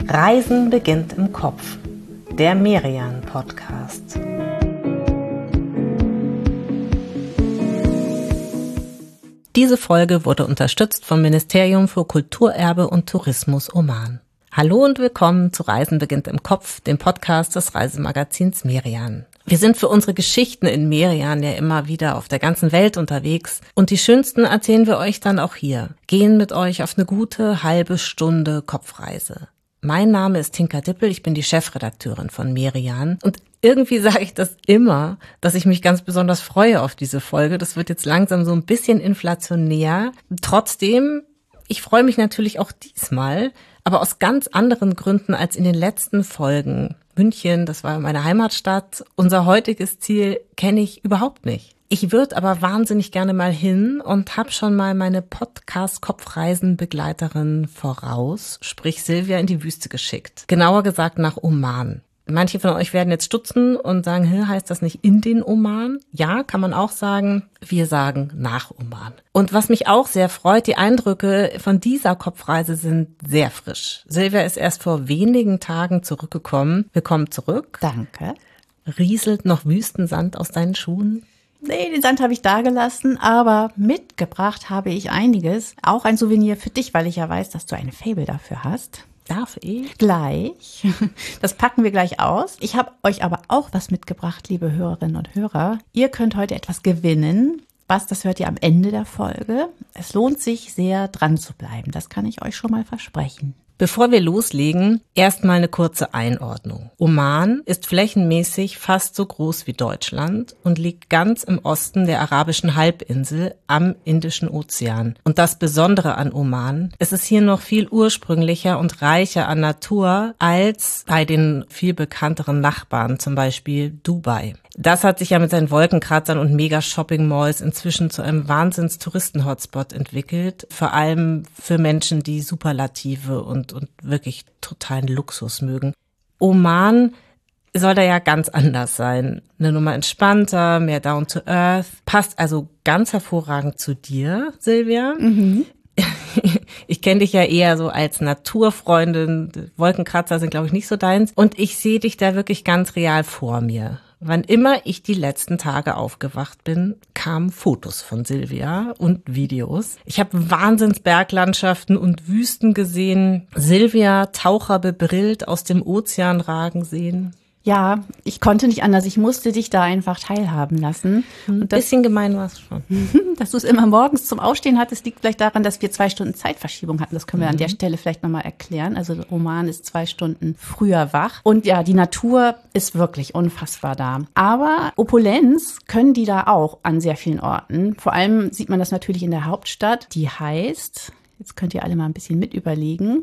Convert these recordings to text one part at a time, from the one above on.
Reisen beginnt im Kopf. Der Merian-Podcast. Diese Folge wurde unterstützt vom Ministerium für Kulturerbe und Tourismus Oman. Hallo und willkommen zu Reisen beginnt im Kopf, dem Podcast des Reisemagazins Merian. Wir sind für unsere Geschichten in Merian ja immer wieder auf der ganzen Welt unterwegs und die schönsten erzählen wir euch dann auch hier. Gehen mit euch auf eine gute halbe Stunde Kopfreise. Mein Name ist Tinka Dippel, ich bin die Chefredakteurin von Merian und irgendwie sage ich das immer, dass ich mich ganz besonders freue auf diese Folge. Das wird jetzt langsam so ein bisschen inflationär. Trotzdem, ich freue mich natürlich auch diesmal, aber aus ganz anderen Gründen als in den letzten Folgen. München, das war meine Heimatstadt. Unser heutiges Ziel kenne ich überhaupt nicht. Ich würde aber wahnsinnig gerne mal hin und habe schon mal meine Podcast-Kopfreisen-Begleiterin voraus, sprich Silvia, in die Wüste geschickt. Genauer gesagt nach Oman. Manche von euch werden jetzt stutzen und sagen, heißt das nicht in den Oman? Ja, kann man auch sagen. Wir sagen nach Oman. Und was mich auch sehr freut, die Eindrücke von dieser Kopfreise sind sehr frisch. Silvia ist erst vor wenigen Tagen zurückgekommen. Willkommen zurück. Danke. Rieselt noch Wüstensand aus deinen Schuhen? Nee, den Sand habe ich da gelassen, aber mitgebracht habe ich einiges. Auch ein Souvenir für dich, weil ich ja weiß, dass du ein Faible dafür hast. Darf ich? Gleich. Das packen wir gleich aus. Ich habe euch aber auch was mitgebracht, liebe Hörerinnen und Hörer. Ihr könnt heute etwas gewinnen. Das hört ihr am Ende der Folge. Es lohnt sich sehr, dran zu bleiben. Das kann ich euch schon mal versprechen. Bevor wir loslegen, erstmal eine kurze Einordnung. Oman ist flächenmäßig fast so groß wie Deutschland und liegt ganz im Osten der arabischen Halbinsel am Indischen Ozean. Und das Besondere an Oman, es ist hier noch viel ursprünglicher und reicher an Natur als bei den viel bekannteren Nachbarn, zum Beispiel Dubai. Das hat sich ja mit seinen Wolkenkratzern und Mega-Shopping-Malls inzwischen zu einem Wahnsinns-Touristen-Hotspot entwickelt. Vor allem für Menschen, die Superlative und wirklich totalen Luxus mögen. Oman soll da ja ganz anders sein. Eine Nummer entspannter, mehr down to earth. Passt also ganz hervorragend zu dir, Silvia. Mhm. Ich kenne dich ja eher so als Naturfreundin. Wolkenkratzer sind, glaube ich, nicht so deins. Und ich sehe dich da wirklich ganz real vor mir. Wann immer ich die letzten Tage aufgewacht bin, kamen Fotos von Silvia und Videos. Ich habe Wahnsinnsberglandschaften und Wüsten gesehen. Silvia, Taucher bebrillt aus dem Ozean ragen sehen. Ja, ich konnte nicht anders. Ich musste dich da einfach teilhaben lassen. Ein bisschen gemein war es schon. Dass du es immer morgens zum Aufstehen hattest, liegt vielleicht daran, dass wir 2 Stunden Zeitverschiebung hatten. Das können wir an der Stelle vielleicht nochmal erklären. Also Oman ist 2 Stunden früher wach. Und ja, die Natur ist wirklich unfassbar da. Aber Opulenz können die da auch an sehr vielen Orten. Vor allem sieht man das natürlich in der Hauptstadt. Die heißt, jetzt könnt ihr alle mal ein bisschen mit überlegen,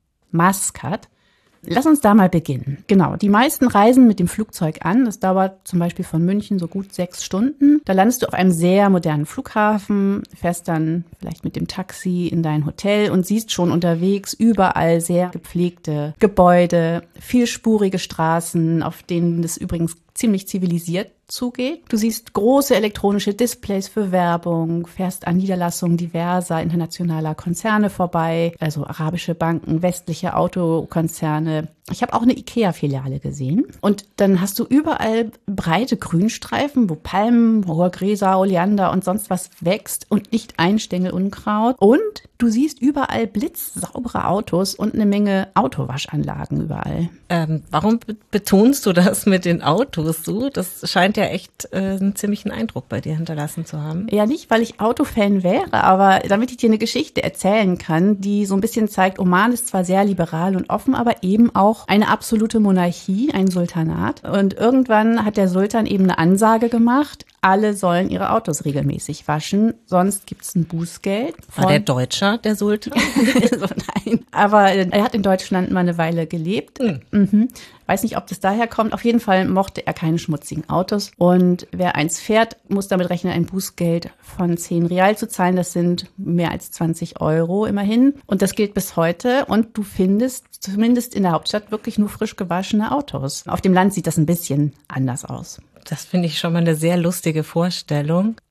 Maskat. Lass uns da mal beginnen. Genau, die meisten reisen mit dem Flugzeug an. Das dauert zum Beispiel von München so gut 6 Stunden. Da landest du auf einem sehr modernen Flughafen, fährst dann vielleicht mit dem Taxi in dein Hotel und siehst schon unterwegs überall sehr gepflegte Gebäude, vielspurige Straßen, auf denen es übrigens ziemlich zivilisiert zugeht. Du siehst große elektronische Displays für Werbung, fährst an Niederlassungen diverser internationaler Konzerne vorbei, also arabische Banken, westliche Autokonzerne. Ich habe auch eine IKEA-Filiale gesehen. Und dann hast du überall breite Grünstreifen, wo Palmen, hohe Gräser, Oleander und sonst was wächst und nicht ein Stängel Unkraut. Und du siehst überall blitzsaubere Autos und eine Menge Autowaschanlagen überall. Warum betonst du das mit den Autos so? Das scheint ja echt einen ziemlichen Eindruck bei dir hinterlassen zu haben. Ja, nicht, weil ich Autofan wäre, aber damit ich dir eine Geschichte erzählen kann, die so ein bisschen zeigt, Oman ist zwar sehr liberal und offen, aber eben auch eine absolute Monarchie, ein Sultanat. Und irgendwann hat der Sultan eben eine Ansage gemacht, alle sollen ihre Autos regelmäßig waschen, sonst gibt's ein Bußgeld. War der Deutscher, der Sultan? Also, nein, aber er hat in Deutschland mal eine Weile gelebt. Mhm. Weiß nicht, ob das daher kommt. Auf jeden Fall mochte er keine schmutzigen Autos. Und wer eins fährt, muss damit rechnen, ein Bußgeld von 10 Rial zu zahlen. Das sind mehr als 20 Euro immerhin. Und das gilt bis heute. Und du findest zumindest in der Hauptstadt wirklich nur frisch gewaschene Autos. Auf dem Land sieht das ein bisschen anders aus. Das finde ich schon mal eine sehr lustige Vorstellung.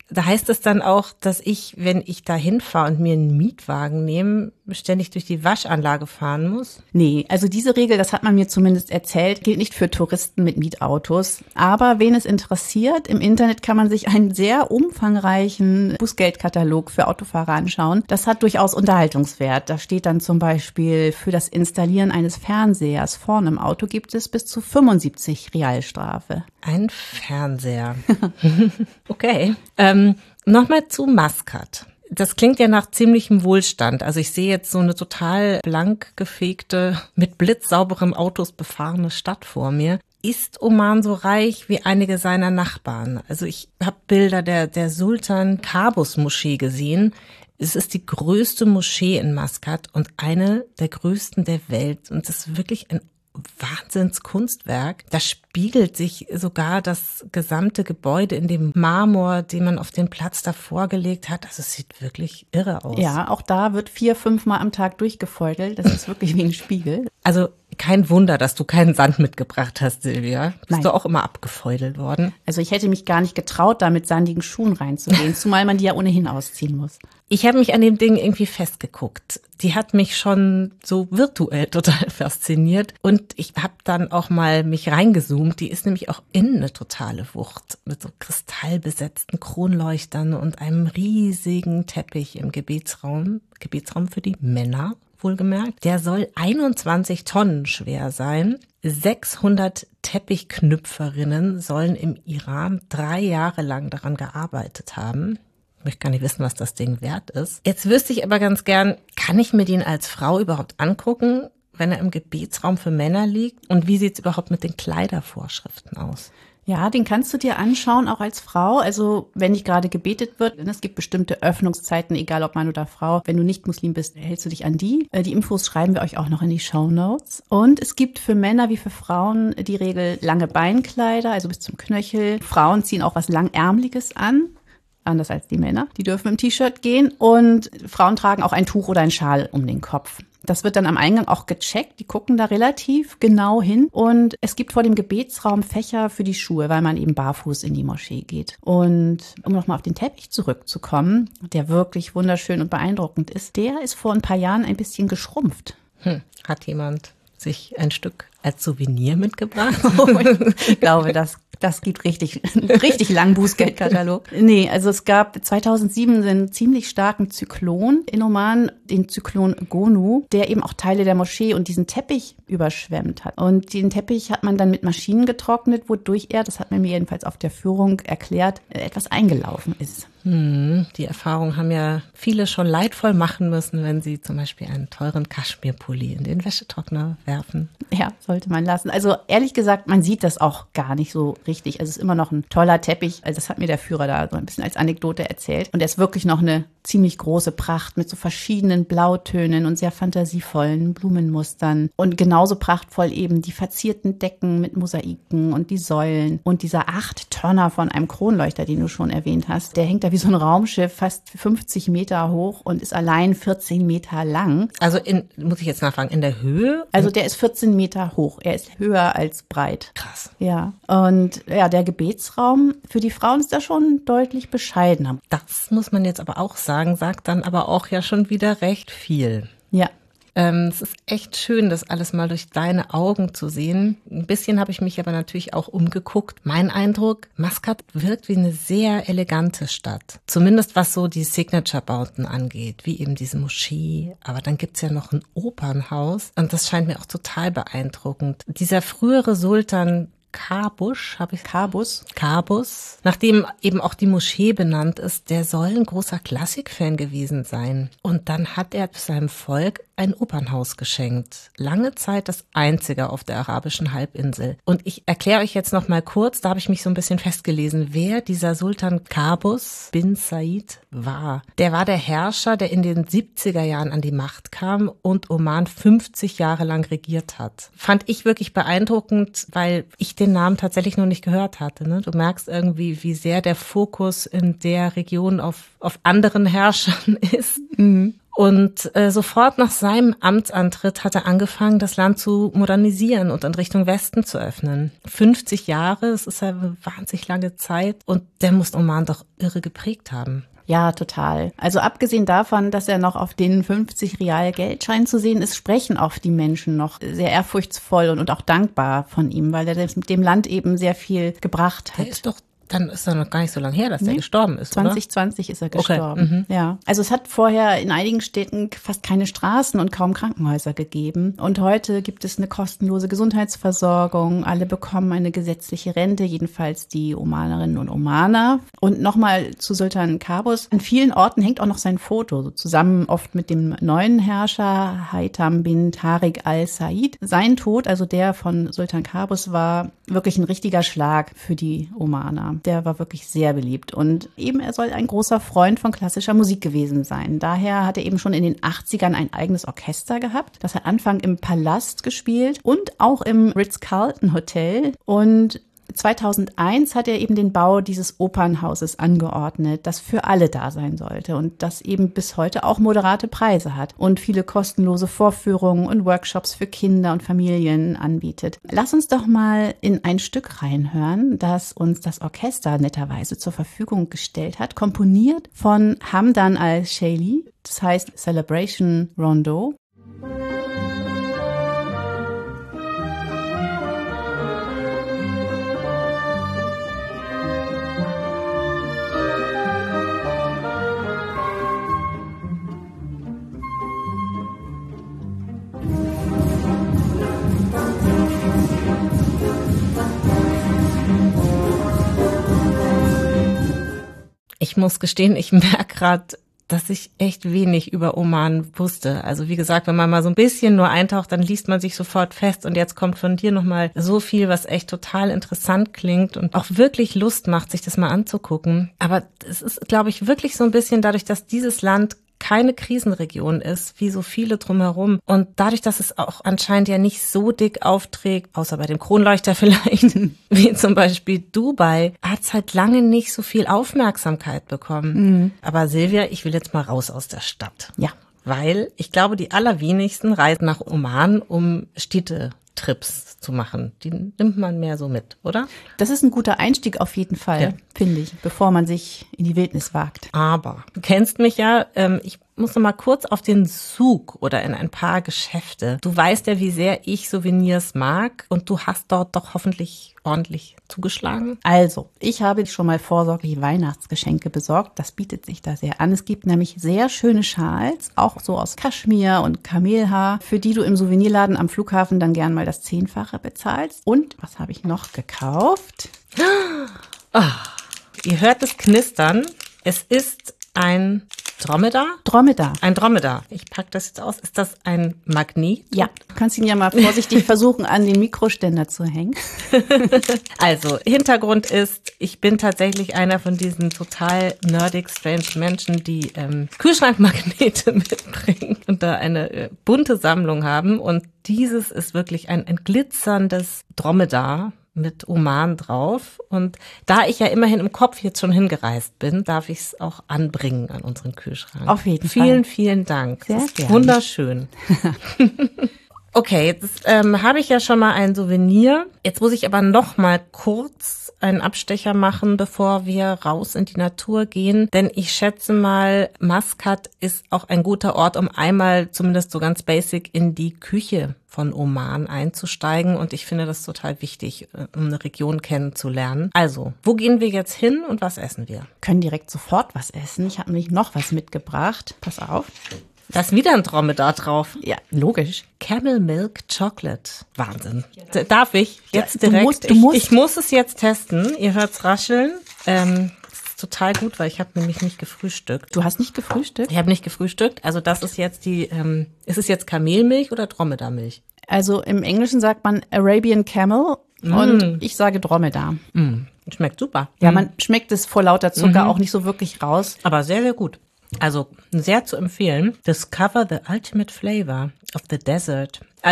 Da heißt es dann auch, dass ich, wenn ich da hinfahre und mir einen Mietwagen nehme, ständig durch die Waschanlage fahren muss? Nee, also diese Regel, das hat man mir zumindest erzählt, gilt nicht für Touristen mit Mietautos. Aber wen es interessiert, im Internet kann man sich einen sehr umfangreichen Bußgeldkatalog für Autofahrer anschauen. Das hat durchaus Unterhaltungswert. Da steht dann zum Beispiel, für das Installieren eines Fernsehers vorne im Auto gibt es bis zu 75 Realstrafe. Ein Fernseher. Okay. Nochmal zu Maskat. Das klingt ja nach ziemlichem Wohlstand. Also ich sehe jetzt so eine total blank gefegte, mit blitzsauberem Autos befahrene Stadt vor mir. Ist Oman so reich wie einige seiner Nachbarn? Also ich habe Bilder der Sultan Qaboos Moschee gesehen. Es ist die größte Moschee in Maskat und eine der größten der Welt. Und das ist wirklich ein Wahnsinnskunstwerk. Da spiegelt sich sogar das gesamte Gebäude in dem Marmor, den man auf den Platz davor gelegt hat. Also es sieht wirklich irre aus. Ja, auch da wird 4-5 Mal am Tag durchgefeudelt. Das ist wirklich wie ein Spiegel. Also kein Wunder, dass du keinen Sand mitgebracht hast, Silvia. Bist Nein. du auch immer abgefeudelt worden? Also ich hätte mich gar nicht getraut, da mit sandigen Schuhen reinzugehen, zumal man die ja ohnehin ausziehen muss. Ich habe mich an dem Ding irgendwie festgeguckt. Die hat mich schon so virtuell total fasziniert. Und ich habe dann auch mal mich reingezoomt. Die ist nämlich auch innen eine totale Wucht. Mit so kristallbesetzten Kronleuchtern und einem riesigen Teppich im Gebetsraum. Gebetsraum für die Männer, wohlgemerkt. Der soll 21 Tonnen schwer sein. 600 Teppichknüpferinnen sollen im Iran 3 Jahre lang daran gearbeitet haben. Ich möchte gar nicht wissen, was das Ding wert ist. Jetzt wüsste ich aber ganz gern, kann ich mir den als Frau überhaupt angucken, wenn er im Gebetsraum für Männer liegt? Und wie sieht es überhaupt mit den Kleidervorschriften aus? Ja, den kannst du dir anschauen, auch als Frau. Also wenn nicht gerade gebetet wird, denn es gibt bestimmte Öffnungszeiten, egal ob Mann oder Frau. Wenn du nicht Muslim bist, hältst du dich an die. Die Infos schreiben wir euch auch noch in die Shownotes. Und es gibt für Männer wie für Frauen die Regel lange Beinkleider, also bis zum Knöchel. Frauen ziehen auch was Langärmliches an. Anders als die Männer. Die dürfen im T-Shirt gehen und Frauen tragen auch ein Tuch oder einen Schal um den Kopf. Das wird dann am Eingang auch gecheckt. Die gucken da relativ genau hin. Und es gibt vor dem Gebetsraum Fächer für die Schuhe, weil man eben barfuß in die Moschee geht. Und um nochmal auf den Teppich zurückzukommen, der wirklich wunderschön und beeindruckend ist, der ist vor ein paar Jahren ein bisschen geschrumpft. Hat jemand sich ein Stück als Souvenir mitgebracht? Ich glaube, das gibt richtig langen Bußgeldkatalog. Nee, also es gab 2007 einen ziemlich starken Zyklon in Oman, den Zyklon Gonu, der eben auch Teile der Moschee und diesen Teppich überschwemmt hat. Und den Teppich hat man dann mit Maschinen getrocknet, wodurch er, das hat man mir jedenfalls auf der Führung erklärt, etwas eingelaufen ist. Die Erfahrung haben ja viele schon leidvoll machen müssen, wenn sie zum Beispiel einen teuren Kaschmirpulli in den Wäschetrockner werfen. Ja, sollte man lassen. Also ehrlich gesagt, man sieht das auch gar nicht so richtig. Also es ist immer noch ein toller Teppich. Also das hat mir der Führer da so ein bisschen als Anekdote erzählt. Und er ist wirklich noch eine ziemlich große Pracht mit so verschiedenen Blautönen und sehr fantasievollen Blumenmustern. Und genauso prachtvoll eben die verzierten Decken mit Mosaiken und die Säulen. Und dieser 8-Tonner von einem Kronleuchter, den du schon erwähnt hast, der hängt da wie so ein Raumschiff, fast 50 Meter hoch und ist allein 14 Meter lang. Also muss ich jetzt nachfragen, in der Höhe? Also der ist 14 Meter hoch. Er ist höher als breit. Krass. Ja. Und ja, der Gebetsraum für die Frauen ist da schon deutlich bescheidener. Das muss man jetzt aber auch sagen, sagt dann aber auch ja schon wieder recht viel. Ja. Es ist echt schön, das alles mal durch deine Augen zu sehen. Ein bisschen habe ich mich aber natürlich auch umgeguckt. Mein Eindruck, Maskat wirkt wie eine sehr elegante Stadt. Zumindest was so die Signature-Bauten angeht, wie eben diese Moschee. Aber dann gibt's ja noch ein Opernhaus und das scheint mir auch total beeindruckend. Dieser frühere Sultan Qaboos, nachdem eben auch die Moschee benannt ist, der soll ein großer Klassikfan gewesen sein. Und dann hat er seinem Volk ein Opernhaus geschenkt. Lange Zeit das einzige auf der arabischen Halbinsel. Und ich erkläre euch jetzt noch mal kurz, da habe ich mich so ein bisschen festgelesen, wer dieser Sultan Qaboos bin Said war. Der war der Herrscher, der in den 70er Jahren an die Macht kam und Oman 50 Jahre lang regiert hat. Fand ich wirklich beeindruckend, weil ich den Namen tatsächlich noch nicht gehört hatte. Ne? Du merkst irgendwie, wie sehr der Fokus in der Region auf anderen Herrschern ist. Und sofort nach seinem Amtsantritt hat er angefangen, das Land zu modernisieren und in Richtung Westen zu öffnen. 50 Jahre, das ist ja eine wahnsinnig lange Zeit. Und der muss Oman doch irre geprägt haben. Ja, total. Also abgesehen davon, dass er noch auf den 50 Real-Geldschein zu sehen ist, sprechen auch die Menschen noch sehr ehrfurchtsvoll und auch dankbar von ihm, weil er dem Land eben sehr viel gebracht hat. Dann ist er noch gar nicht so lange her, dass der gestorben ist, 2020 ist er gestorben. Okay. Ja. Also es hat vorher in einigen Städten fast keine Straßen und kaum Krankenhäuser gegeben. Und heute gibt es eine kostenlose Gesundheitsversorgung. Alle bekommen eine gesetzliche Rente, jedenfalls die Omanerinnen und Omaner. Und nochmal zu Sultan Qaboos. An vielen Orten hängt auch noch sein Foto, so zusammen oft mit dem neuen Herrscher Haitham bin Tariq al-Said. Sein Tod, also der von Sultan Qaboos, war wirklich ein richtiger Schlag für die Omaner. Der war wirklich sehr beliebt und eben er soll ein großer Freund von klassischer Musik gewesen sein. Daher hat er eben schon in den 80ern ein eigenes Orchester gehabt. Das hat Anfang im Palast gespielt und auch im Ritz-Carlton Hotel. Und 2001 hat er eben den Bau dieses Opernhauses angeordnet, das für alle da sein sollte und das eben bis heute auch moderate Preise hat und viele kostenlose Vorführungen und Workshops für Kinder und Familien anbietet. Lass uns doch mal in ein Stück reinhören, das uns das Orchester netterweise zur Verfügung gestellt hat, komponiert von Hamdan al-Shaili, das heißt Celebration Rondo. Ich muss gestehen, ich merke gerade, dass ich echt wenig über Oman wusste. Also wie gesagt, wenn man mal so ein bisschen nur eintaucht, dann liest man sich sofort fest. Und jetzt kommt von dir nochmal so viel, was echt total interessant klingt und auch wirklich Lust macht, sich das mal anzugucken. Aber es ist, glaube ich, wirklich so ein bisschen dadurch, dass dieses Land keine Krisenregion ist, wie so viele drumherum. Und dadurch, dass es auch anscheinend ja nicht so dick aufträgt, außer bei dem Kronleuchter vielleicht, wie zum Beispiel Dubai, hat es halt lange nicht so viel Aufmerksamkeit bekommen. Aber Silvia, ich will jetzt mal raus aus der Stadt. Ja. Weil ich glaube, die allerwenigsten reisen nach Oman, um Städtetrips zu machen. Die nimmt man mehr so mit, oder? Das ist ein guter Einstieg auf jeden Fall, ja, finde ich, bevor man sich in die Wildnis wagt. Aber du kennst mich ja, ich muss noch mal kurz auf den Souk oder in ein paar Geschäfte. Du weißt ja, wie sehr ich Souvenirs mag und du hast dort doch hoffentlich ordentlich zugeschlagen. Also, ich habe schon mal vorsorglich Weihnachtsgeschenke besorgt. Das bietet sich da sehr an. Es gibt nämlich sehr schöne Schals, auch so aus Kaschmir und Kamelhaar, für die du im Souvenirladen am Flughafen dann gern mal das 10-fache bezahlst. Und was habe ich noch gekauft? Oh, ihr hört es knistern. Es ist ein Dromedar? Dromedar. Ein Dromedar. Ich packe das jetzt aus. Ist das ein Magnet? Ja, du kannst ihn ja mal vorsichtig versuchen, an den Mikroständer zu hängen. Also, Hintergrund ist, ich bin tatsächlich einer von diesen total nerdig, strange Menschen, die Kühlschrankmagnete mitbringen und da eine bunte Sammlung haben. Und dieses ist wirklich ein glitzerndes Dromedar mit Oman drauf. Und da ich ja immerhin im Kopf jetzt schon hingereist bin, darf ich es auch anbringen an unseren Kühlschrank. Auf jeden Fall. Vielen, Fall. vielen Dank. Sehr das ist gerne. Wunderschön. Okay, jetzt habe ich ja schon mal ein Souvenir. Jetzt muss ich aber noch mal kurz einen Abstecher machen, bevor wir raus in die Natur gehen. Denn ich schätze mal, Maskat ist auch ein guter Ort, um einmal zumindest so ganz basic in die Küche von Oman einzusteigen. Und ich finde das total wichtig, um eine Region kennenzulernen. Also, wo gehen wir jetzt hin und was essen wir? Können direkt sofort was essen. Ich habe nämlich noch was mitgebracht. Pass auf. Da ist wieder ein Dromedar drauf. Ja, logisch. Camel Milk Chocolate. Wahnsinn. Darf ich jetzt Ja, direkt? du musst. Ich muss es jetzt testen. Ihr hört's rascheln. Das ist total gut, weil ich habe nämlich nicht gefrühstückt. Du hast nicht gefrühstückt? Ich habe nicht gefrühstückt. Also das ist jetzt ist es jetzt Kamelmilch oder Dromedarmilch? Also im Englischen sagt man Arabian Camel und ich sage Dromedar. Schmeckt super. Ja, man schmeckt es vor lauter Zucker auch nicht so wirklich raus. Aber sehr, sehr gut. Also sehr zu empfehlen. Discover the ultimate flavor of the desert. Also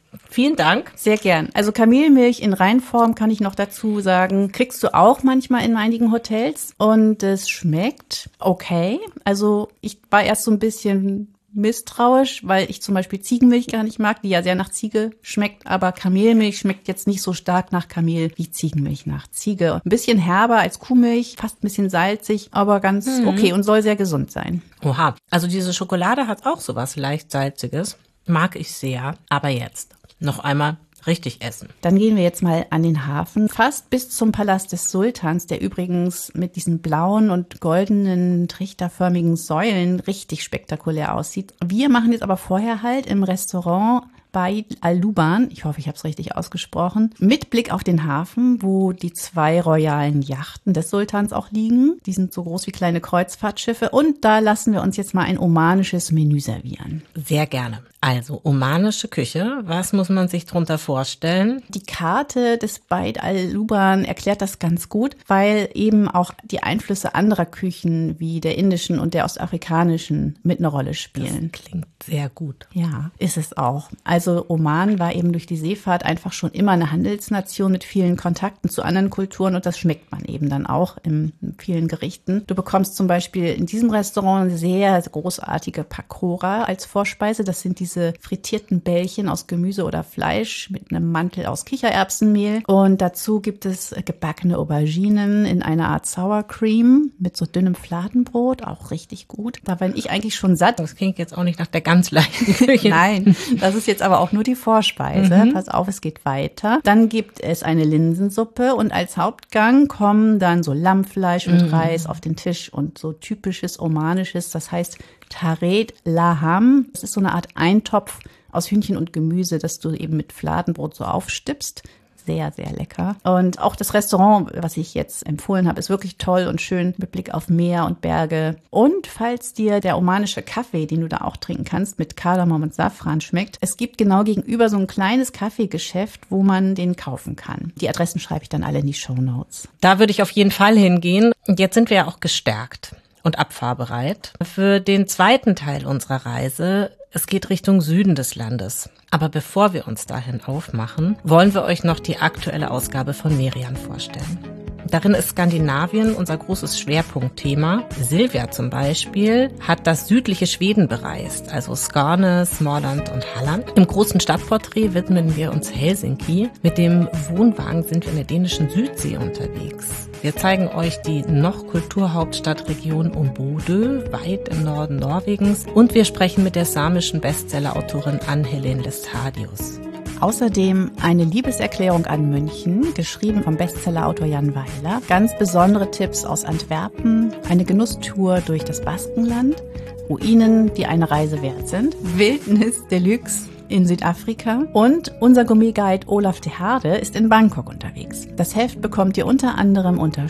Vielen Dank. Sehr gern. Also Kamelmilch in Reinform, kann ich noch dazu sagen, kriegst du auch manchmal in einigen Hotels und es schmeckt okay. Also ich war erst so ein bisschen misstrauisch, weil ich zum Beispiel Ziegenmilch gar nicht mag, die ja sehr nach Ziege schmeckt, aber Kamelmilch schmeckt jetzt nicht so stark nach Kamel wie Ziegenmilch nach Ziege. Ein bisschen herber als Kuhmilch, fast ein bisschen salzig, aber ganz okay und soll sehr gesund sein. Oha, also diese Schokolade hat auch sowas leicht Salziges. Mag ich sehr. Aber jetzt noch einmal richtig essen. Dann gehen wir jetzt mal an den Hafen, fast bis zum Palast des Sultans, der übrigens mit diesen blauen und goldenen trichterförmigen Säulen richtig spektakulär aussieht. Wir machen jetzt aber vorher halt im Restaurant bei Al-Luban, ich hoffe, ich habe es richtig ausgesprochen, mit Blick auf den Hafen, wo die 2 royalen Yachten des Sultans auch liegen. Die sind so groß wie kleine Kreuzfahrtschiffe und da lassen wir uns jetzt mal ein omanisches Menü servieren. Sehr gerne. Also omanische Küche, was muss man sich drunter vorstellen? Die Karte des Beit Al-Luban erklärt das ganz gut, weil eben auch die Einflüsse anderer Küchen wie der indischen und der ostafrikanischen mit eine Rolle spielen. Das klingt sehr gut. Ja, ist es auch. Also Oman war eben durch die Seefahrt einfach schon immer eine Handelsnation mit vielen Kontakten zu anderen Kulturen und das schmeckt man eben dann auch in vielen Gerichten. Du bekommst zum Beispiel in diesem Restaurant eine sehr großartige Pakora als Vorspeise. Das sind diese frittierten Bällchen aus Gemüse oder Fleisch mit einem Mantel aus Kichererbsenmehl. Und dazu gibt es gebackene Auberginen in einer Art Sour Cream mit so dünnem Fladenbrot, auch richtig gut. Da bin ich eigentlich schon satt. Das klingt jetzt auch nicht nach der ganz leichten Küche. Nein, das ist jetzt aber auch nur die Vorspeise. Pass auf, es geht weiter. Dann gibt es eine Linsensuppe und als Hauptgang kommen dann so Lammfleisch mit Reis auf den Tisch und so typisches omanisches, das heißt Taret Laham. Das ist so eine Art Eintopf aus Hühnchen und Gemüse, das du eben mit Fladenbrot so aufstippst. Sehr, sehr lecker. Und auch das Restaurant, was ich jetzt empfohlen habe, ist wirklich toll und schön mit Blick auf Meer und Berge. Und falls dir der omanische Kaffee, den du da auch trinken kannst, mit Kardamom und Safran schmeckt, es gibt genau gegenüber so ein kleines Kaffeegeschäft, wo man den kaufen kann. Die Adressen schreibe ich dann alle in die Shownotes. Da würde ich auf jeden Fall hingehen. Und jetzt sind wir ja auch gestärkt und abfahrbereit für den zweiten Teil unserer Reise. Es geht Richtung Süden des Landes. Aber bevor wir uns dahin aufmachen, wollen wir euch noch die aktuelle Ausgabe von Merian vorstellen. Darin ist Skandinavien unser großes Schwerpunktthema. Silvia zum Beispiel hat das südliche Schweden bereist, also Skåne, Småland und Halland. Im großen Stadtporträt widmen wir uns Helsinki. Mit dem Wohnwagen sind wir in der dänischen Südsee unterwegs. Wir zeigen euch die noch Kulturhauptstadtregion Bodø, weit im Norden Norwegens. Und wir sprechen mit der samischen Bestsellerautorin Ann-Helén Lestadius. Außerdem eine Liebeserklärung an München, geschrieben vom Bestsellerautor Jan Weiler. Ganz besondere Tipps aus Antwerpen, eine Genusstour durch das Baskenland, Ruinen, die eine Reise wert sind, Wildnis Deluxe in Südafrika und unser Gourmet-Guide Olaf de Harde ist in Bangkok unterwegs. Das Heft bekommt ihr unter anderem unter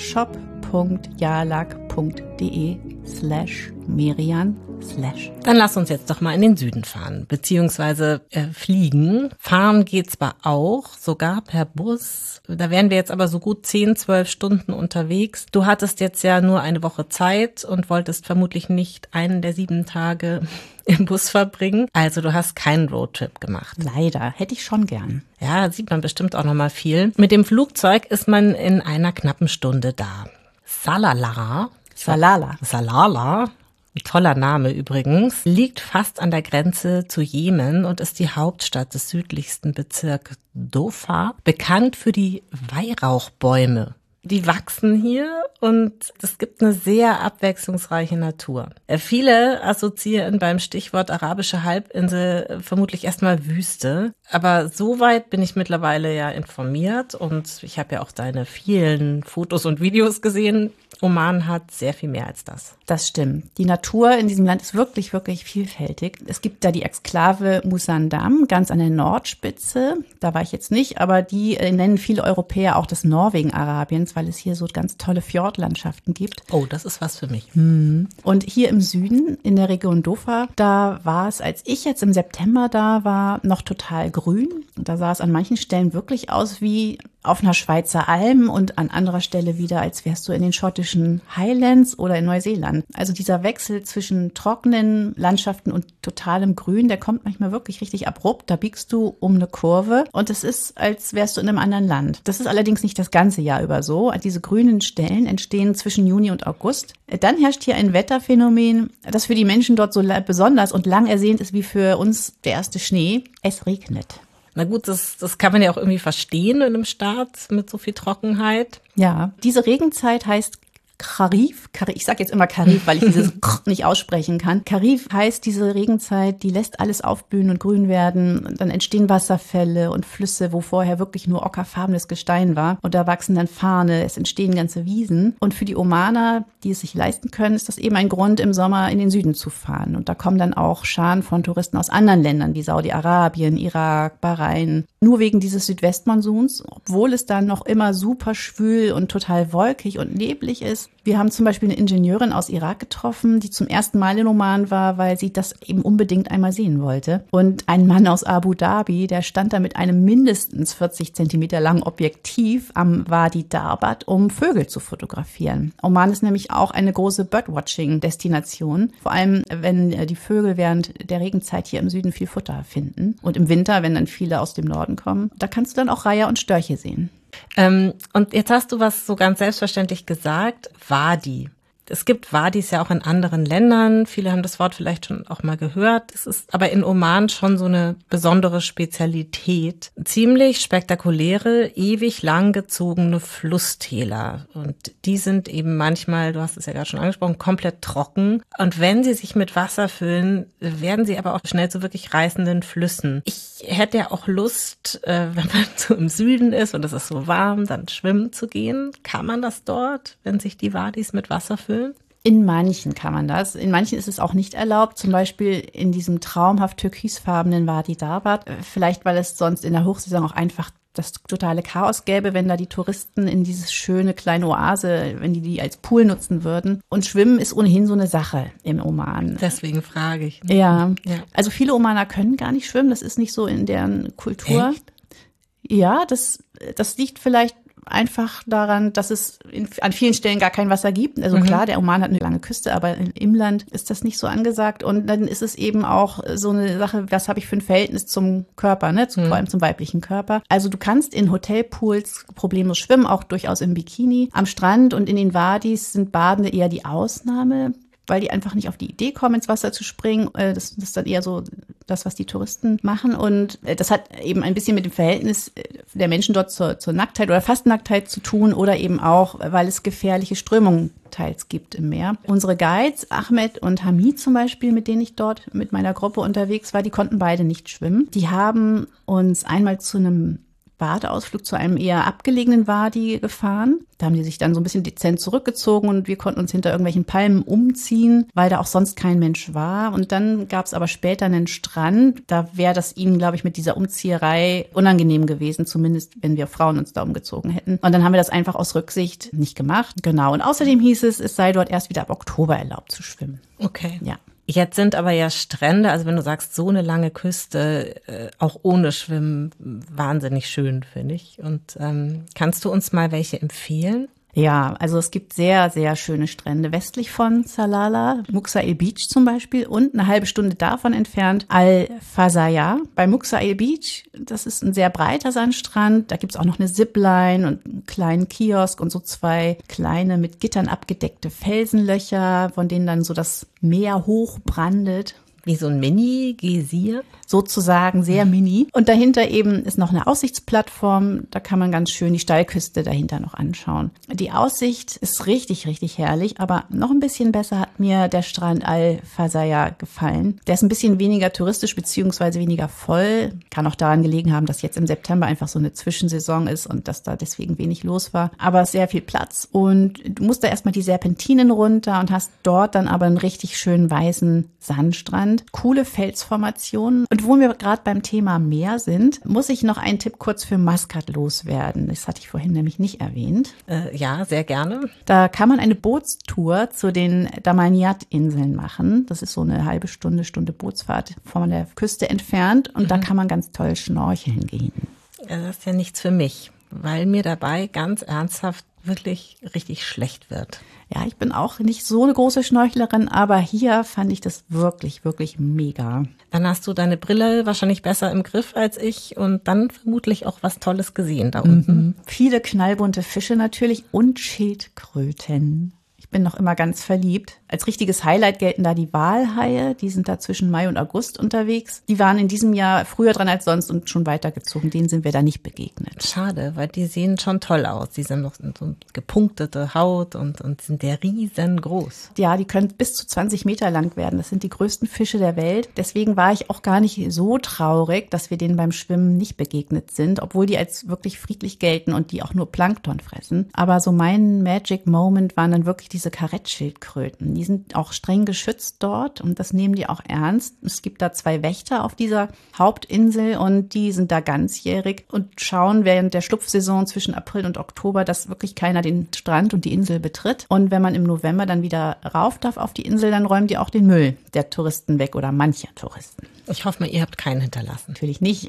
shop.jalak.de/Merian/. Dann lass uns jetzt doch mal in den Süden fahren, beziehungsweise fliegen. Fahren geht zwar auch, sogar per Bus. Da wären wir jetzt aber so gut 10-12 Stunden unterwegs. Du hattest jetzt ja nur eine Woche Zeit und wolltest vermutlich nicht einen der 7 Tage im Bus verbringen. Also du hast keinen Roadtrip gemacht. Leider, hätte ich schon gern. Ja, sieht man bestimmt auch noch mal viel. Mit dem Flugzeug ist man in einer knappen Stunde da. Salala, toller Name übrigens, liegt fast an der Grenze zu Jemen und ist die Hauptstadt des südlichsten Bezirks Dofa, bekannt für die Weihrauchbäume. Die wachsen hier und es gibt eine sehr abwechslungsreiche Natur. Viele assoziieren beim Stichwort arabische Halbinsel vermutlich erstmal Wüste. Aber soweit bin ich mittlerweile ja informiert und ich habe ja auch deine vielen Fotos und Videos gesehen. Oman hat sehr viel mehr als das. Das stimmt. Die Natur in diesem Land ist wirklich, wirklich vielfältig. Es gibt da die Exklave Musandam, ganz an der Nordspitze. Da war ich jetzt nicht, aber die nennen viele Europäer auch das Norwegen Arabiens, weil es hier so ganz tolle Fjordlandschaften gibt. Oh, das ist was für mich. Und hier im Süden, in der Region Dofa, da war es, als ich jetzt im September da war, noch total grün. Und da sah es an manchen Stellen wirklich aus wie auf einer Schweizer Alm und an anderer Stelle wieder, als wärst du in den schottischen Highlands oder in Neuseeland. Also dieser Wechsel zwischen trockenen Landschaften und totalem Grün, der kommt manchmal wirklich richtig abrupt. Da biegst du um eine Kurve und es ist, als wärst du in einem anderen Land. Das ist allerdings nicht das ganze Jahr über so. Diese grünen Stellen entstehen zwischen Juni und August. Dann herrscht hier ein Wetterphänomen, das für die Menschen dort so besonders und lang ersehnt ist wie für uns der erste Schnee. Es regnet. Na gut, das kann man ja auch irgendwie verstehen in einem Staat mit so viel Trockenheit. Ja, diese Regenzeit heißt Kharif. Ich sage jetzt immer Kharif, weil ich dieses nicht aussprechen kann. Kharif heißt diese Regenzeit, die lässt alles aufblühen und grün werden. Dann entstehen Wasserfälle und Flüsse, wo vorher wirklich nur ockerfarbenes Gestein war. Und da wachsen dann Farne, es entstehen ganze Wiesen. Und für die Omaner, die es sich leisten können, ist das eben ein Grund, im Sommer in den Süden zu fahren. Und da kommen dann auch Scharen von Touristen aus anderen Ländern, wie Saudi-Arabien, Irak, Bahrain. Nur wegen dieses Südwestmonsuns, obwohl es dann noch immer super schwül und total wolkig und neblig ist. Wir haben zum Beispiel eine Ingenieurin aus Irak getroffen, die zum ersten Mal in Oman war, weil sie das eben unbedingt einmal sehen wollte. Und ein Mann aus Abu Dhabi, der stand da mit einem mindestens 40 Zentimeter langen Objektiv am Wadi Darbat, um Vögel zu fotografieren. Oman ist nämlich auch eine große Birdwatching-Destination. Vor allem, wenn die Vögel während der Regenzeit hier im Süden viel Futter finden. Und im Winter, wenn dann viele aus dem Norden kommen, da kannst du dann auch Reiher und Störche sehen. Und jetzt hast du was so ganz selbstverständlich gesagt, Wadi. Es gibt Wadis ja auch in anderen Ländern. Viele haben das Wort vielleicht schon auch mal gehört. Es ist aber in Oman schon so eine besondere Spezialität. Ziemlich spektakuläre, ewig langgezogene Flusstäler. Und die sind eben manchmal, du hast es ja gerade schon angesprochen, komplett trocken. Und wenn sie sich mit Wasser füllen, werden sie aber auch schnell zu wirklich reißenden Flüssen. Ich hätte ja auch Lust, wenn man so im Süden ist und es ist so warm, dann schwimmen zu gehen. Kann man das dort, wenn sich die Wadis mit Wasser füllen? In manchen kann man das. In manchen ist es auch nicht erlaubt. Zum Beispiel in diesem traumhaft türkisfarbenen Wadi Darbat. Vielleicht, weil es sonst in der Hochsaison auch einfach das totale Chaos gäbe, wenn da die Touristen in dieses schöne kleine Oase, wenn die als Pool nutzen würden. Und Schwimmen ist ohnehin so eine Sache im Oman. Deswegen frage ich. Ja. Also viele Omaner können gar nicht schwimmen. Das ist nicht so in deren Kultur. Echt? Ja, das liegt vielleicht einfach daran, dass es an vielen Stellen gar kein Wasser gibt. Also klar, der Oman hat eine lange Küste, aber im Land ist das nicht so angesagt. Und dann ist es eben auch so eine Sache, was habe ich für ein Verhältnis zum Körper, ne? Vor allem zum weiblichen Körper. Also du kannst in Hotelpools problemlos schwimmen, auch durchaus im Bikini. Am Strand und in den Wadis sind Badende eher die Ausnahme, weil die einfach nicht auf die Idee kommen, ins Wasser zu springen. Das ist dann eher so das, was die Touristen machen. Und das hat eben ein bisschen mit dem Verhältnis der Menschen dort zur Nacktheit oder fast Nacktheit zu tun oder eben auch, weil es gefährliche Strömungen teils gibt im Meer. Unsere Guides, Ahmed und Hamid zum Beispiel, mit denen ich dort mit meiner Gruppe unterwegs war, die konnten beide nicht schwimmen. Die haben uns einmal zu einem Badeausflug zu einem eher abgelegenen Wadi gefahren. Da haben die sich dann so ein bisschen dezent zurückgezogen und wir konnten uns hinter irgendwelchen Palmen umziehen, weil da auch sonst kein Mensch war. Und dann gab es aber später einen Strand. Da wäre das ihnen, glaube ich, mit dieser Umzieherei unangenehm gewesen, zumindest wenn wir Frauen uns da umgezogen hätten. Und dann haben wir das einfach aus Rücksicht nicht gemacht. Genau. Und außerdem hieß es sei dort erst wieder ab Oktober erlaubt zu schwimmen. Okay. Ja. Jetzt sind aber ja Strände, also wenn du sagst, so eine lange Küste, auch ohne Schwimmen, wahnsinnig schön, finde ich. Und kannst du uns mal welche empfehlen? Ja, also es gibt sehr, sehr schöne Strände westlich von Salalah, Muxa El Beach zum Beispiel und eine halbe Stunde davon entfernt Al-Fazaya. Bei Muxa El Beach, das ist ein sehr breiter Sandstrand, da gibt's auch noch eine Zipline und einen kleinen Kiosk und so 2 kleine mit Gittern abgedeckte Felsenlöcher, von denen dann so das Meer hochbrandet. Wie so ein Mini-Geysir? Sozusagen sehr mini. Und dahinter eben ist noch eine Aussichtsplattform. Da kann man ganz schön die Steilküste dahinter noch anschauen. Die Aussicht ist richtig, richtig herrlich. Aber noch ein bisschen besser hat mir der Strand Al-Fazaya gefallen. Der ist ein bisschen weniger touristisch beziehungsweise weniger voll. Kann auch daran gelegen haben, dass jetzt im September einfach so eine Zwischensaison ist und dass da deswegen wenig los war. Aber sehr viel Platz. Und du musst da erstmal die Serpentinen runter und hast dort dann aber einen richtig schönen weißen Sandstrand. Coole Felsformationen. Und wo wir gerade beim Thema Meer sind, muss ich noch einen Tipp kurz für Maskat loswerden. Das hatte ich vorhin nämlich nicht erwähnt. Ja, sehr gerne. Da kann man eine Bootstour zu den Damaniat-Inseln machen. Das ist so eine halbe Stunde Bootsfahrt von der Küste entfernt. Und da kann man ganz toll schnorcheln gehen. Das ist ja nichts für mich. weil mir dabei ganz ernsthaft wirklich richtig schlecht wird. Ja, ich bin auch nicht so eine große Schnorchlerin, aber hier fand ich das wirklich, wirklich mega. Dann hast du deine Brille wahrscheinlich besser im Griff als ich und dann vermutlich auch was Tolles gesehen da unten. Viele knallbunte Fische natürlich und Schildkröten. Ich bin noch immer ganz verliebt. Als richtiges Highlight gelten da die Walhaie. Die sind da zwischen Mai und August unterwegs. Die waren in diesem Jahr früher dran als sonst und schon weitergezogen. Denen sind wir da nicht begegnet. Schade, weil die sehen schon toll aus. Die sind noch so gepunktete Haut und sind ja riesengroß. Ja, die können bis zu 20 Meter lang werden. Das sind die größten Fische der Welt. Deswegen war ich auch gar nicht so traurig, dass wir denen beim Schwimmen nicht begegnet sind, obwohl die als wirklich friedlich gelten und die auch nur Plankton fressen. Aber so mein Magic Moment waren dann wirklich diese Karettschildkröten. Die sind auch streng geschützt dort und das nehmen die auch ernst. Es gibt da 2 Wächter auf dieser Hauptinsel und die sind da ganzjährig und schauen während der Schlupfsaison zwischen April und Oktober, dass wirklich keiner den Strand und die Insel betritt. Und wenn man im November dann wieder rauf darf auf die Insel, dann räumen die auch den Müll der Touristen weg oder mancher Touristen. Ich hoffe mal, ihr habt keinen hinterlassen. Natürlich nicht.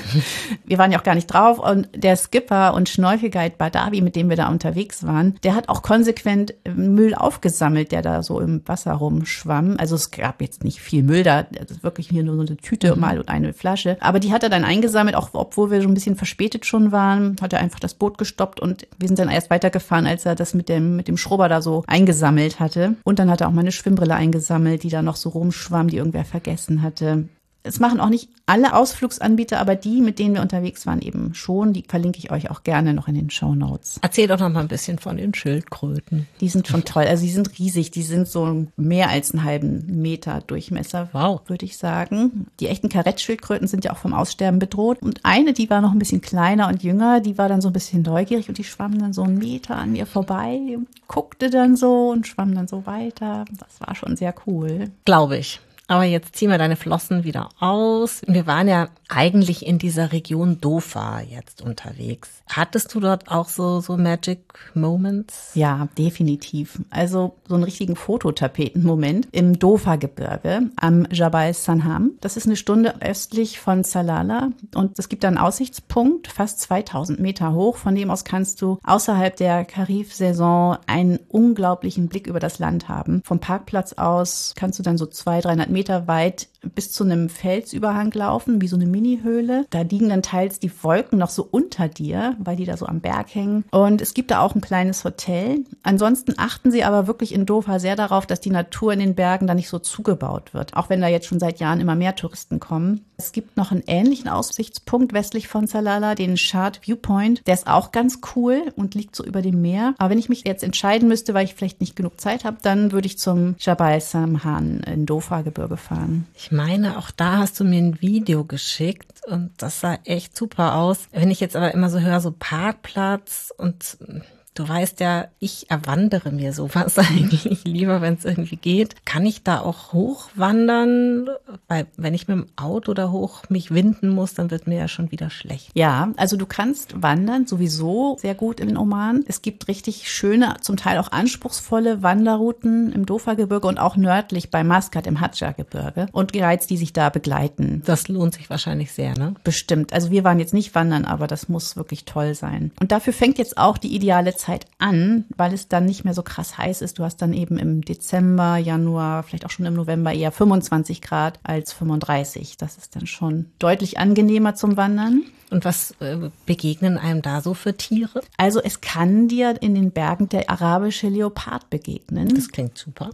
Wir waren ja auch gar nicht drauf. Und der Skipper und Schnorchelguide Badawi, mit dem wir da unterwegs waren, der hat auch konsequent Müll aufgesammelt, der da so im Wasser rumschwamm. Also es gab jetzt nicht viel Müll da, das ist wirklich hier nur so eine Tüte mal und eine Flasche. Aber die hat er dann eingesammelt, auch obwohl wir so ein bisschen verspätet schon waren, hat er einfach das Boot gestoppt und wir sind dann erst weitergefahren, als er das mit dem Schrubber da so eingesammelt hatte. Und dann hat er auch mal eine Schwimmbrille eingesammelt, die da noch so rumschwamm, die irgendwer vergessen hatte. Es machen auch nicht alle Ausflugsanbieter, aber die, mit denen wir unterwegs waren, eben schon. Die verlinke ich euch auch gerne noch in den Shownotes. Erzähl doch noch mal ein bisschen von den Schildkröten. Die sind schon toll. Also die sind riesig. Die sind so mehr als einen halben Meter Durchmesser, wow, würde ich sagen. Die echten Karettschildkröten sind ja auch vom Aussterben bedroht. Und eine, die war noch ein bisschen kleiner und jünger, die war dann so ein bisschen neugierig und die schwamm dann so einen Meter an mir vorbei, guckte dann so und schwamm dann so weiter. Das war schon sehr cool. Glaube ich. Aber jetzt zieh mal deine Flossen wieder aus. Wir waren ja eigentlich in dieser Region Dofa jetzt unterwegs. Hattest du dort auch so Magic Moments? Ja, definitiv. Also so einen richtigen Fototapeten-Moment im Dofa-Gebirge am Jabal Sanham. Das ist eine Stunde östlich von Salalah und es gibt da einen Aussichtspunkt, fast 2000 Meter hoch. Von dem aus kannst du außerhalb der Kharif-Saison einen unglaublichen Blick über das Land haben. Vom Parkplatz aus kannst du dann so 200-300 Meter weit bis zu einem Felsüberhang laufen, wie so eine Mini-Höhle. Da liegen dann teils die Wolken noch so unter dir, weil die da so am Berg hängen. Und es gibt da auch ein kleines Hotel. Ansonsten achten sie aber wirklich in Dofa sehr darauf, dass die Natur in den Bergen da nicht so zugebaut wird. Auch wenn da jetzt schon seit Jahren immer mehr Touristen kommen. Es gibt noch einen ähnlichen Aussichtspunkt westlich von Salalah, den Shard Viewpoint. Der ist auch ganz cool und liegt so über dem Meer. Aber wenn ich mich jetzt entscheiden müsste, weil ich vielleicht nicht genug Zeit habe, dann würde ich zum Jabal Samhan in Dofa-Gebirge fahren. Ich meine, auch da hast du mir ein Video geschickt und das sah echt super aus. Wenn ich jetzt aber immer so höre, so Parkplatz und du weißt ja, ich erwandere mir sowas eigentlich lieber, wenn es irgendwie geht. Kann ich da auch hochwandern? Weil wenn ich mit dem Auto da hoch mich winden muss, dann wird mir ja schon wieder schlecht. Ja, also du kannst wandern sowieso sehr gut in Oman. Es gibt richtig schöne, zum Teil auch anspruchsvolle Wanderrouten im Dofa-Gebirge und auch nördlich bei Maskat im Hadja-Gebirge und Guides, die sich da begleiten. Das lohnt sich wahrscheinlich sehr, ne? Bestimmt. Also wir waren jetzt nicht wandern, aber das muss wirklich toll sein. Und dafür fängt jetzt auch die ideale Zeit an, weil es dann nicht mehr so krass heiß ist. Du hast dann eben im Dezember, Januar, vielleicht auch schon im November eher 25 Grad als 35. Das ist dann schon deutlich angenehmer zum Wandern. Und was begegnen einem da so für Tiere? Also es kann dir in den Bergen der arabische Leopard begegnen. Das klingt super.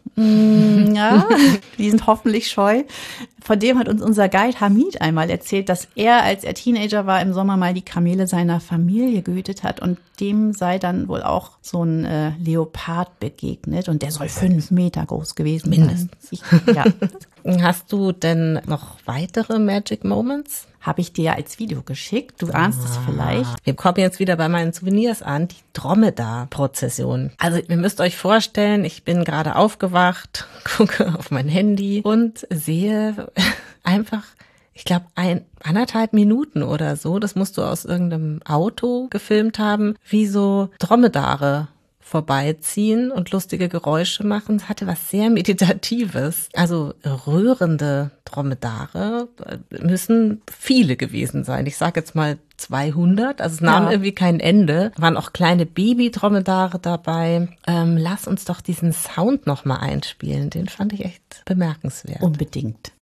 Ja, die sind hoffentlich scheu. Von dem hat uns unser Guide Hamid einmal erzählt, dass er, als er Teenager war, im Sommer mal die Kamele seiner Familie gehütet hat und dem sei dann wohl auch so ein Leopard begegnet und der soll 5 Meter groß gewesen sein. Mindestens. Ja. Hast du denn noch weitere Magic Moments? Habe ich dir ja als Video geschickt. Du ahnst es vielleicht. Wir kommen jetzt wieder bei meinen Souvenirs an, die Dromedar-Prozession. Also ihr müsst euch vorstellen, ich bin gerade aufgewacht, gucke auf mein Handy und sehe einfach, ich glaube, 1,5 Minuten oder so, das musst du aus irgendeinem Auto gefilmt haben, wie so Dromedare vorbeiziehen und lustige Geräusche machen. Es hatte was sehr Meditatives. Also rührende Dromedare müssen viele gewesen sein. Ich sage jetzt mal 200, also es nahm irgendwie kein Ende. Waren auch kleine Baby-Dromedare dabei. Lass uns doch diesen Sound nochmal einspielen. Den fand ich echt bemerkenswert. Unbedingt.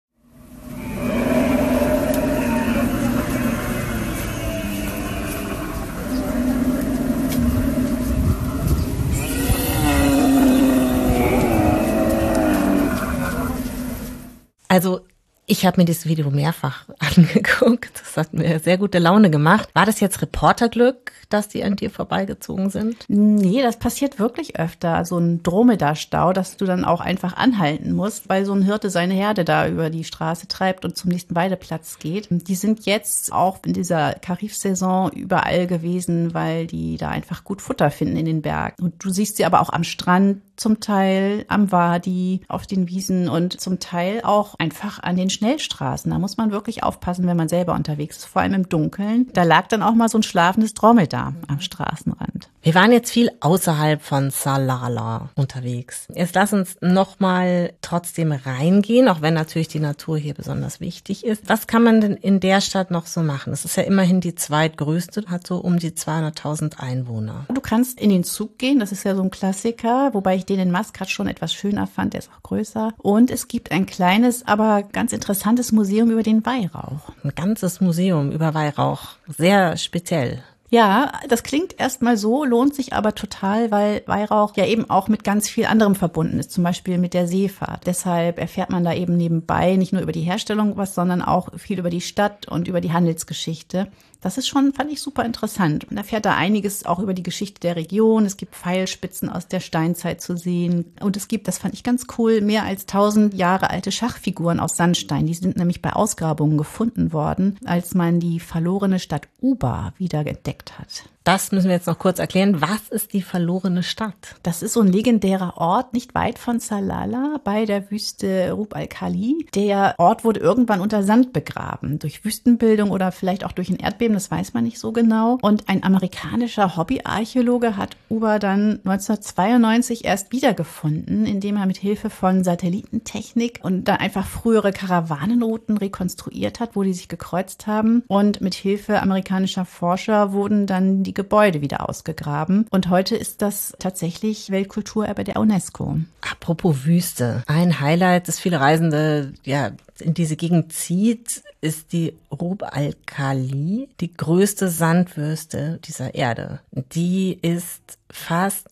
Also ich habe mir dieses Video mehrfach angeguckt. Das hat mir sehr gute Laune gemacht. War das jetzt Reporterglück, dass die an dir vorbeigezogen sind? Nee, das passiert wirklich öfter. So ein Dromedarstau, dass du dann auch einfach anhalten musst, weil so ein Hirte seine Herde da über die Straße treibt und zum nächsten Weideplatz geht. Die sind jetzt auch in dieser Karif-Saison überall gewesen, weil die da einfach gut Futter finden in den Bergen. Und du siehst sie aber auch am Strand, zum Teil am Wadi, auf den Wiesen und zum Teil auch einfach an den Schnellstraßen. Da muss man wirklich aufpassen, wenn man selber unterwegs ist, vor allem im Dunkeln. Da lag dann auch mal so ein schlafendes Dromedar am Straßenrand. Wir waren jetzt viel außerhalb von Salalah unterwegs. Jetzt lass uns nochmal trotzdem reingehen, auch wenn natürlich die Natur hier besonders wichtig ist. Was kann man denn in der Stadt noch so machen? Es ist ja immerhin die zweitgrößte, hat so um die 200.000 Einwohner. Du kannst in den Zug gehen, das ist ja so ein Klassiker, wobei ich den in Maskat schon etwas schöner fand, der ist auch größer. Und es gibt ein kleines, aber ganz interessantes Museum über den Weihrauch. Ein ganzes Museum über Weihrauch, sehr speziell. Ja, das klingt erstmal so, lohnt sich aber total, weil Weihrauch ja eben auch mit ganz viel anderem verbunden ist, zum Beispiel mit der Seefahrt. Deshalb erfährt man da eben nebenbei nicht nur über die Herstellung was, sondern auch viel über die Stadt und über die Handelsgeschichte. Das ist schon, fand ich super interessant. Und da erfährt da einiges auch über die Geschichte der Region. Es gibt Pfeilspitzen aus der Steinzeit zu sehen. Und es gibt, das fand ich ganz cool, mehr als 1000 Jahre alte Schachfiguren aus Sandstein. Die sind nämlich bei Ausgrabungen gefunden worden, als man die verlorene Stadt Uba wieder entdeckt hat. Das müssen wir jetzt noch kurz erklären. Was ist die verlorene Stadt? Das ist so ein legendärer Ort, nicht weit von Salalah, bei der Wüste Rub al-Khali. Der Ort wurde irgendwann unter Sand begraben, durch Wüstenbildung oder vielleicht auch durch ein Erdbeben, das weiß man nicht so genau. Und ein amerikanischer Hobbyarchäologe hat Uba dann 1992 erst wiedergefunden, indem er mit Hilfe von Satellitentechnik und dann einfach frühere Karawanenrouten rekonstruiert hat, wo die sich gekreuzt haben. Und mit Hilfe amerikanischer Forscher wurden dann die Gebäude wieder ausgegraben. Und heute ist das tatsächlich Weltkulturerbe der UNESCO. Apropos Wüste. Ein Highlight, das viele Reisende in diese Gegend zieht, ist die Rub al-Khali, die größte Sandwüste dieser Erde. Die ist fast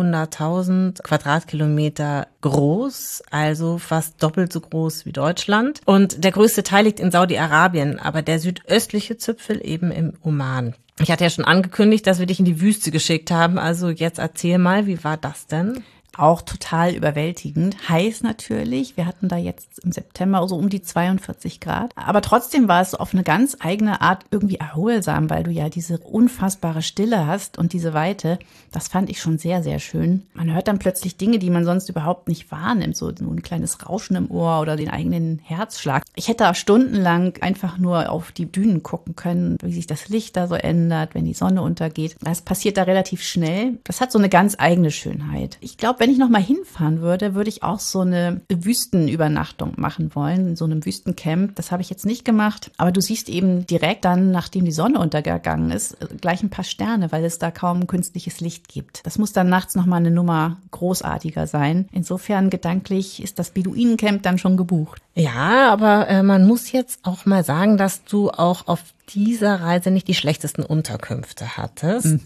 700.000 Quadratkilometer groß, also fast doppelt so groß wie Deutschland. Und der größte Teil liegt in Saudi-Arabien, aber der südöstliche Zipfel eben im Oman. Ich hatte ja schon angekündigt, dass wir dich in die Wüste geschickt haben, also jetzt erzähl mal, wie war das denn? Auch total überwältigend. Heiß natürlich. Wir hatten da jetzt im September so um die 42 Grad. Aber trotzdem war es auf eine ganz eigene Art irgendwie erholsam, weil du ja diese unfassbare Stille hast und diese Weite. Das fand ich schon sehr, sehr schön. Man hört dann plötzlich Dinge, die man sonst überhaupt nicht wahrnimmt. So ein kleines Rauschen im Ohr oder den eigenen Herzschlag. Ich hätte auch stundenlang einfach nur auf die Dünen gucken können, wie sich das Licht da so ändert, wenn die Sonne untergeht. Das passiert da relativ schnell. Das hat so eine ganz eigene Schönheit. Ich glaube, wenn ich noch mal hinfahren würde, würde ich auch so eine Wüstenübernachtung machen wollen, in so einem Wüstencamp. Das habe ich jetzt nicht gemacht, aber du siehst eben direkt dann, nachdem die Sonne untergegangen ist, gleich ein paar Sterne, weil es da kaum künstliches Licht gibt. Das muss dann nachts noch mal eine Nummer großartiger sein. Insofern gedanklich ist das Beduinencamp dann schon gebucht. Ja, aber man muss jetzt auch mal sagen, dass du auch auf dieser Reise nicht die schlechtesten Unterkünfte hattest.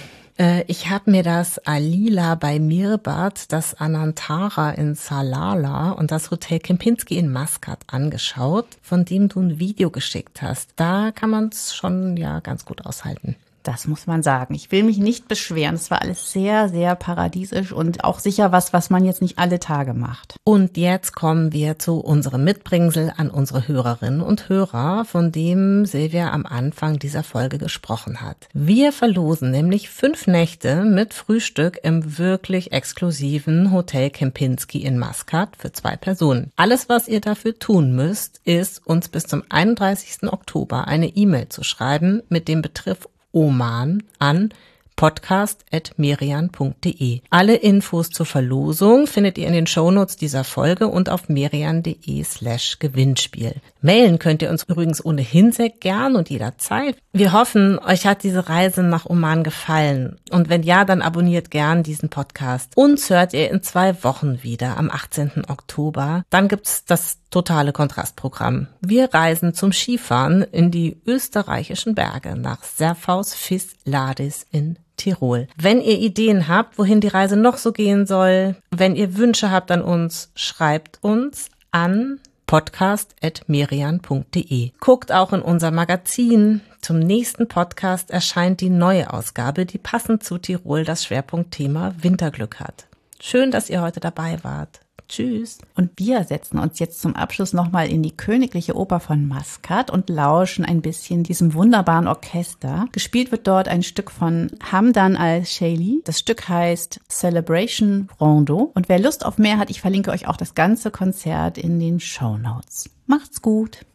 Ich habe mir das Alila bei Mirbat, das Anantara in Salalah und das Hotel Kempinski in Maskat angeschaut, von dem du ein Video geschickt hast. Da kann man es schon ganz gut aushalten. Das muss man sagen. Ich will mich nicht beschweren. Es war alles sehr, sehr paradiesisch und auch sicher was man jetzt nicht alle Tage macht. Und jetzt kommen wir zu unserem Mitbringsel an unsere Hörerinnen und Hörer, von dem Silvia am Anfang dieser Folge gesprochen hat. Wir verlosen nämlich 5 Nächte mit Frühstück im wirklich exklusiven Hotel Kempinski in Maskat für 2 Personen. Alles, was ihr dafür tun müsst, ist, uns bis zum 31. Oktober eine E-Mail zu schreiben mit dem Betreff Oman an podcast@merian.de. Alle Infos zur Verlosung findet ihr in den Shownotes dieser Folge und auf merian.de/Gewinnspiel. Mailen könnt ihr uns übrigens ohnehin sehr gern und jederzeit. Wir hoffen, euch hat diese Reise nach Oman gefallen. Und wenn ja, dann abonniert gern diesen Podcast. Uns hört ihr in 2 Wochen wieder, am 18. Oktober. Dann gibt's das totale Kontrastprogramm. Wir reisen zum Skifahren in die österreichischen Berge nach Serfaus Vis Ladis in Tirol. Wenn ihr Ideen habt, wohin die Reise noch so gehen soll, wenn ihr Wünsche habt an uns, schreibt uns an podcast@merian.de. Guckt auch in unser Magazin. Zum nächsten Podcast erscheint die neue Ausgabe, die passend zu Tirol das Schwerpunktthema Winterglück hat. Schön, dass ihr heute dabei wart. Tschüss. Und wir setzen uns jetzt zum Abschluss nochmal in die Königliche Oper von Maskat und lauschen ein bisschen diesem wunderbaren Orchester. Gespielt wird dort ein Stück von Hamdan al-Sheili. Das Stück heißt Celebration Rondo. Und wer Lust auf mehr hat, ich verlinke euch auch das ganze Konzert in den Shownotes. Macht's gut.